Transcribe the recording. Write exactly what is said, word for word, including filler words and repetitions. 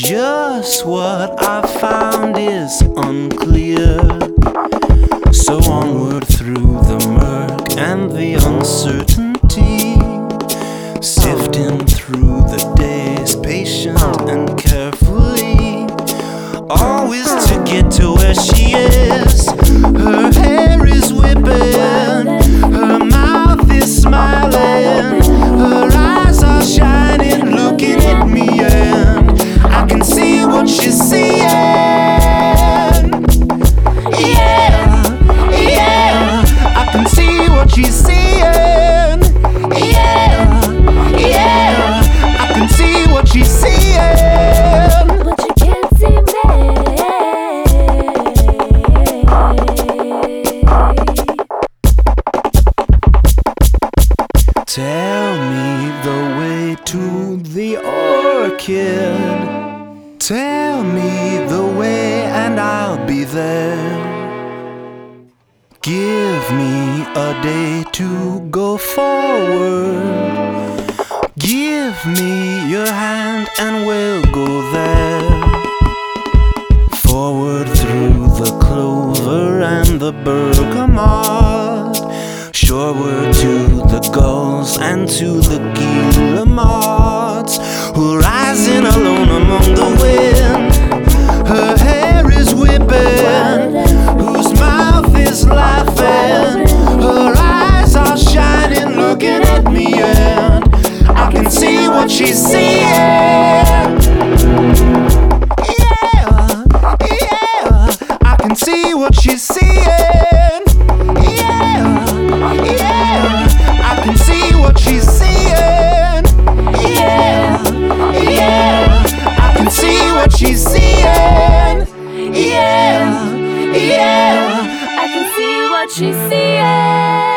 Just what I found is unclear. So onward through the murk and the uncertainty, sifting through the days, patient and carefully, always to get to where she is. Her hair is whipping, her mouth is smiling, her eyes are shining, looking at me, and I can see what she's seeing. Yeah, yeah, I can see what she's seeing. Yeah, yeah, I can see what she's seeing. But you can't see me. Tell me the way to the orchid. Tell me the way and I'll be there. Give me a day to go forward. Give me your hand and we'll go there. Forward through the clover and the bergamot, shoreward to the gulls and to the guillemots, who rising alone among the wind. Her hair is whipping, whose mouth is laughing, her eyes are shining, looking at me, and I can see what she's seeing. Yeah, yeah, I can see what she's seeing. Yeah, yeah, I can see what she's seeing. Yeah, yeah, I can see what she's seeing. Yeah, yeah, I can see what she's seeing.